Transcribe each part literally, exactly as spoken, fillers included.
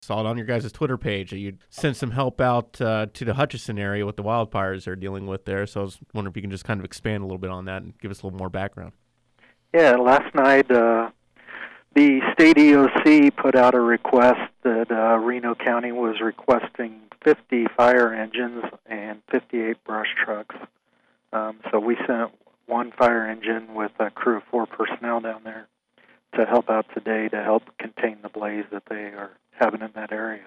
Saw it on your guys' Twitter page that you'd sent some help out uh, to the Hutchinson area with the wildfires they're dealing with there. So I was wondering if you can just kind of expand a little bit on that and give us a little more background. Yeah, last night uh, the state E O C put out a request that uh, Reno County was requesting fifty fire engines and fifty-eight brush trucks. Um, so we sent one fire engine with a crew of four personnel down there to help out today to help contain the blaze that they are having in that area.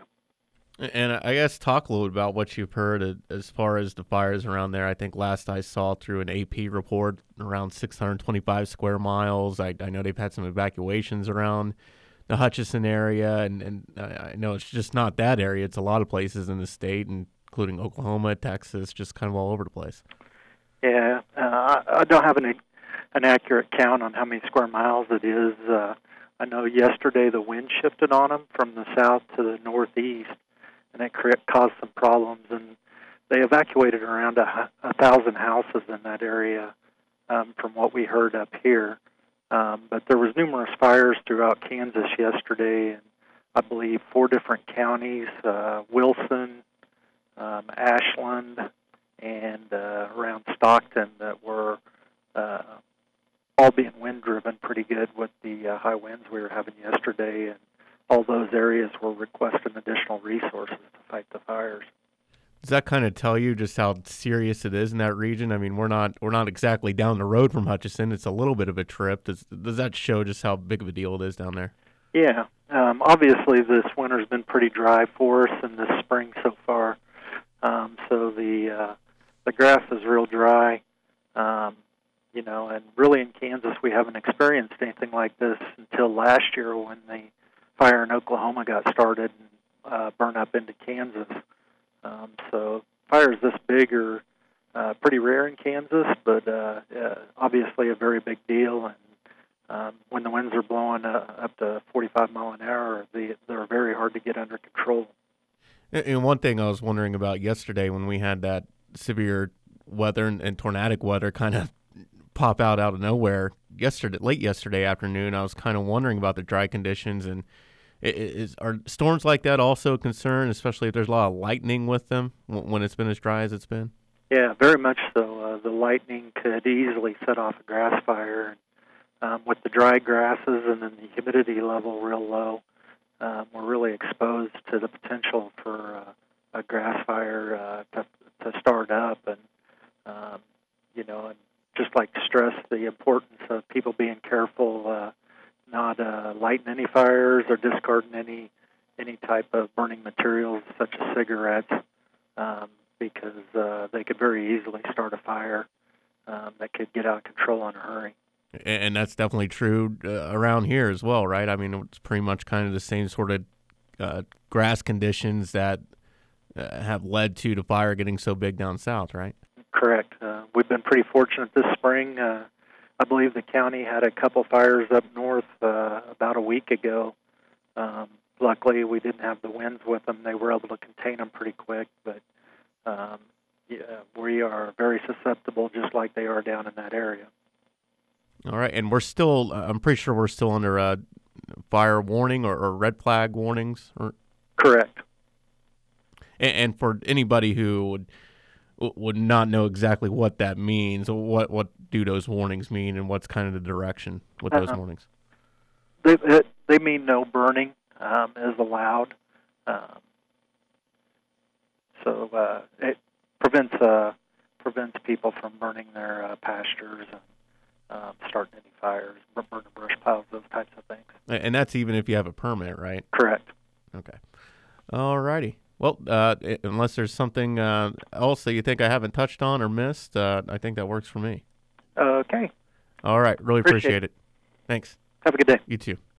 And I guess talk a little bit about what you've heard as far as the fires around there. I think last I saw through an A P report, around six hundred twenty-five square miles. I, I know they've had some evacuations around the Hutchinson area, and, and I know it's just not that area. It's a lot of places in the state, including Oklahoma, Texas, just kind of all over the place. Yeah, uh, I don't have an, an accurate count on how many square miles it is. Uh, I know yesterday the wind shifted on them from the south to the northeast, and it caused some problems, and they evacuated around a, a thousand houses in that area, um, from what we heard up here. Um, but there was numerous fires throughout Kansas yesterday, and I believe four different counties, uh, Wilson, um, Ashland, and uh, around Stockton that were uh, all being wind-driven pretty good with the uh, high winds we were having yesterday, and all those areas were requesting additional resources to fight the fires. Does that kind of tell you just how serious it is in that region? I mean, we're not we're not exactly down the road from Hutchinson. It's a little bit of a trip. Does does that show just how big of a deal it is down there? Yeah. Um, obviously, this winter's been pretty dry for us, and this spring so far. Um, so the uh, the grass is real dry. Um, you know, and really in Kansas, we haven't experienced anything like this until last year when the fire in Oklahoma got started and uh, burned up into Kansas. Um, so fires this big are uh, pretty rare in Kansas, but uh, uh, obviously a very big deal. And um, when the winds are blowing uh, up to forty-five mile an hour, they, they're very hard to get under control. And one thing I was wondering about yesterday when we had that severe weather and, and tornadic weather kind of pop out out of nowhere yesterday, late yesterday afternoon, I was kind of wondering about the dry conditions. And is, are storms like that also a concern, especially if there's a lot of lightning with them when it's been as dry as it's been? Yeah, very much so. Uh, the lightning could easily set off a grass fire. Um, with the dry grasses and then the humidity level real low, um, we're really exposed to the potential for uh, a grass fire uh, to, to start up. And, um, you know, and just like to stress the importance of people being careful, uh, not uh, lighting any fires or discarding any any type of burning materials such as cigarettes, um, because uh, they could very easily start a fire um, that could get out of control in a hurry. And that's definitely true uh, around here as well, right? I mean, it's pretty much kind of the same sort of uh, grass conditions that uh, have led to the fire getting so big down south, right? Correct. Uh, we've been pretty fortunate this spring. Uh, I believe the county had a couple fires up north uh, about a week ago. Um, luckily, we didn't have the winds with them. They were able to contain them pretty quick, but um, yeah, we are very susceptible just like they are down in that area. All right, and we're still, uh, I'm pretty sure we're still under uh, fire warning or, or red flag warnings? Or... Correct. And, and for anybody who would would not know exactly what that means, what what do those warnings mean, and what's kind of the direction with those uh, warnings? They, they mean no burning um, is allowed. Um, so uh, it prevents uh, prevents people from burning their uh, pastures and Um, starting any fires, burning brush piles, those types of things. And that's even if you have a permit, right? Correct. Okay. All righty. Well, uh, unless there's something uh, else that you think I haven't touched on or missed, uh, I think that works for me. Okay. All right. Really appreciate, appreciate it. Thanks. Have a good day. You too.